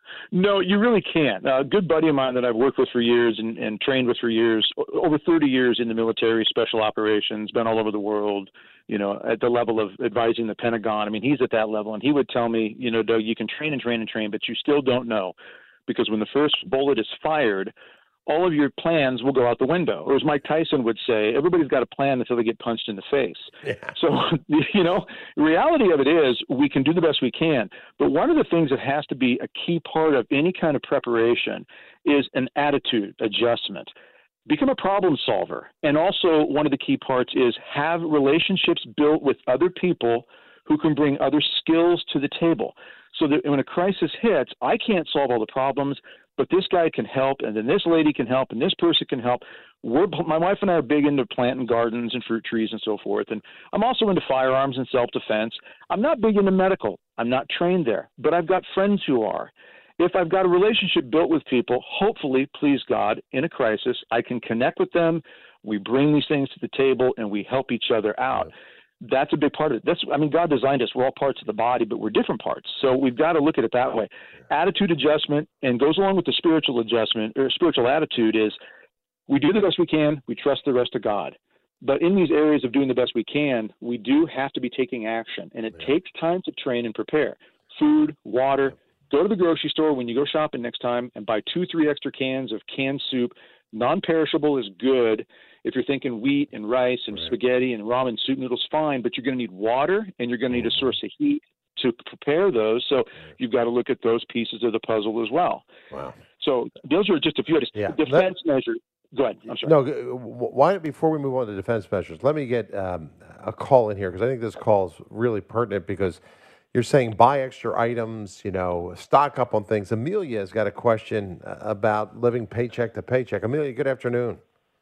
Speaker 13: No, you really can't. A good buddy of mine that I've worked with for years and, and trained with for years, over thirty years in the military, special operations, been all over the world, you know, at the level of advising the Pentagon. I mean, he's at that level. And he would tell me, you know, Doug, you can train and train and train, but you still don't know. Because when the first bullet is fired, all of your plans will go out the window. Or as Mike Tyson would say, everybody's got a plan until they get punched in the face. Yeah. So, you know, the reality of it is we can do the best we can. But one of the things that has to be a key part of any kind of preparation is an attitude adjustment. Become a problem solver. And also one of the key parts is have relationships built with other people who can bring other skills to the table. So that when a crisis hits, I can't solve all the problems, but this guy can help, and then this lady can help, and this person can help. We're, my wife and I are big into planting gardens and fruit trees and so forth, and I'm also into firearms and self-defense. I'm not big into medical. I'm not trained there, but I've got friends who are. If I've got a relationship built with people, hopefully, please God, in a crisis, I can connect with them. We bring these things to the table, and we help each other out. That's a big part of it. That's, I mean, God designed us. We're all parts of the body, but we're different parts. So we've got to look at it that way. Attitude adjustment, and goes along with the spiritual adjustment, or spiritual attitude, is we do the best we can. We trust the rest of God. But in these areas of doing the best we can, we do have to be taking action, and it yeah. takes time to train and prepare. Food, water. Go to the grocery store when you go shopping next time and buy two, three extra cans of canned soup. Non-perishable is good. If you're thinking wheat and rice and right. spaghetti and ramen soup noodles, fine, but you're going to need water and you're going to need a source of heat to prepare those. So you've got to look at those pieces of the puzzle as well.
Speaker 4: Wow.
Speaker 13: So those are just a few yeah. defense Let, measures. Go ahead. I'm sorry.
Speaker 4: No, why, before we move on to defense measures, let me get um, a call in here, because I think this call is really pertinent, because you're saying buy extra items, you know, stock up on things. Amelia has got a question about living paycheck to paycheck. Amelia, good afternoon.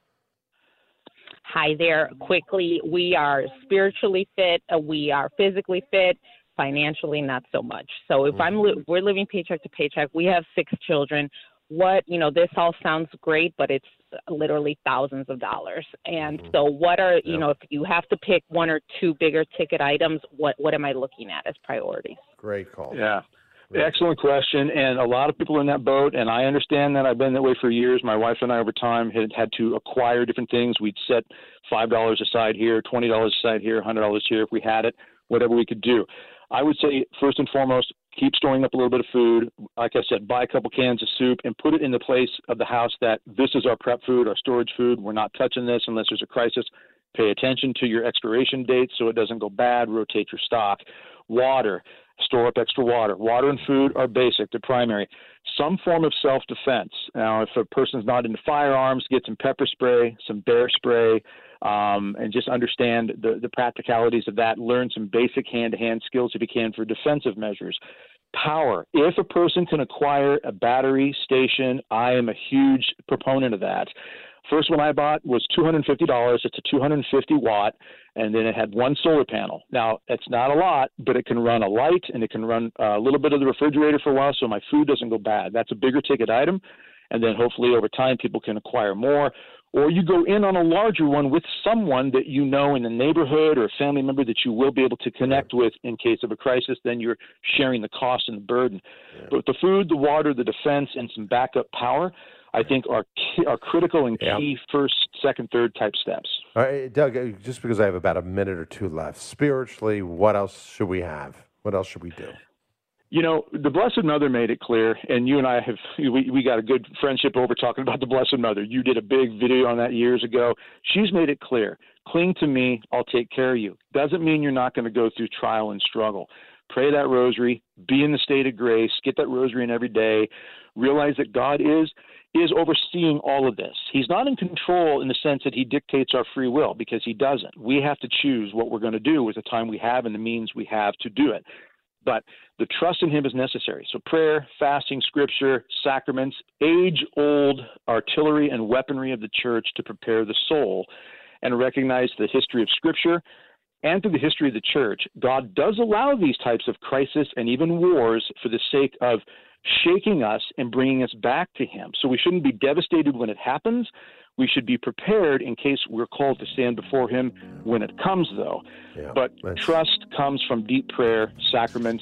Speaker 16: Hi there. Quickly, we are spiritually fit. Uh, we are physically fit. Financially, not so much. So if mm-hmm. I'm li- we're living paycheck to paycheck. We have six children. What, you know, this all sounds great, but it's literally thousands of dollars. And mm-hmm. so what are, you yep. know, if you have to pick one or two bigger ticket items, what, what am I looking at as priorities?
Speaker 4: Great call.
Speaker 13: Yeah. Excellent question, and a lot of people are in that boat, and I understand that. I've been that way for years. My wife and I, over time, had had to acquire different things. We'd set five dollars aside here, twenty dollars aside here, one hundred dollars here if we had it, whatever we could do. I would say, first and foremost, keep storing up a little bit of food. Like I said, buy a couple cans of soup and put it in the place of the house that this is our prep food, our storage food. We're not touching this unless there's a crisis. Pay attention to your expiration dates so it doesn't go bad. Rotate your stock. Water. Store up extra water. Water and food are basic, they're primary. Some form of self-defense. Now, if a person's not into firearms, get some pepper spray, some bear spray, um, and just understand the, the practicalities of that. Learn some basic hand-to-hand skills if you can for defensive measures. Power. If a person can acquire a battery station, I am a huge proponent of that. First one I bought was two hundred fifty dollars. It's a two hundred fifty watt, and then it had one solar panel. Now, it's not a lot, but it can run a light, and it can run a little bit of the refrigerator for a while, so my food doesn't go bad. That's a bigger ticket item, and then hopefully over time people can acquire more. Or you go in on a larger one with someone that you know in the neighborhood or a family member that you will be able to connect with in case of a crisis. Then you're sharing the cost and the burden. Yeah. But the food, the water, the defense, and some backup power, I think are key, are critical and key yeah. first, second, third type steps.
Speaker 4: All right, Doug, just because I have about a minute or two left, spiritually, what else should we have? What else should we do?
Speaker 13: You know, the Blessed Mother made it clear, and you and I have, we, we got a good friendship over talking about the Blessed Mother. You did a big video on that years ago. She's made it clear. Cling to me, I'll take care of you. Doesn't mean you're not going to go through trial and struggle. Pray that rosary, be in the state of grace, get that rosary in every day, realize that God is is overseeing all of this. He's not in control in the sense that he dictates our free will, because he doesn't. We have to choose what we're going to do with the time we have and the means we have to do it. But the trust in him is necessary. So prayer, fasting, scripture, sacraments, age-old artillery and weaponry of the church to prepare the soul, and recognize the history of scripture and through the history of the church. God does allow these types of crises and even wars for the sake of shaking us and bringing us back to him. So we shouldn't be devastated when it happens. We should be prepared in case we're called to stand before him when it comes, though. Yeah, but trust comes from deep prayer, sacraments,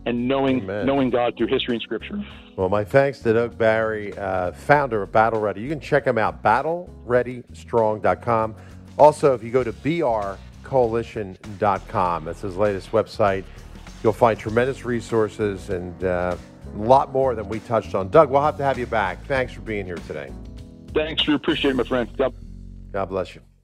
Speaker 13: and knowing
Speaker 4: Amen.
Speaker 13: knowing God through history and Scripture.
Speaker 4: Well, my thanks to Doug Barry, uh, founder of Battle Ready. You can check him out, battle ready strong dot com. Also, if you go to b r coalition dot com, that's his latest website, you'll find tremendous resources and uh, a lot more than we touched on. Doug, we'll have to have you back. Thanks for being here today.
Speaker 13: Thanks, Drew. Appreciate it, my friend. God,
Speaker 4: God bless you.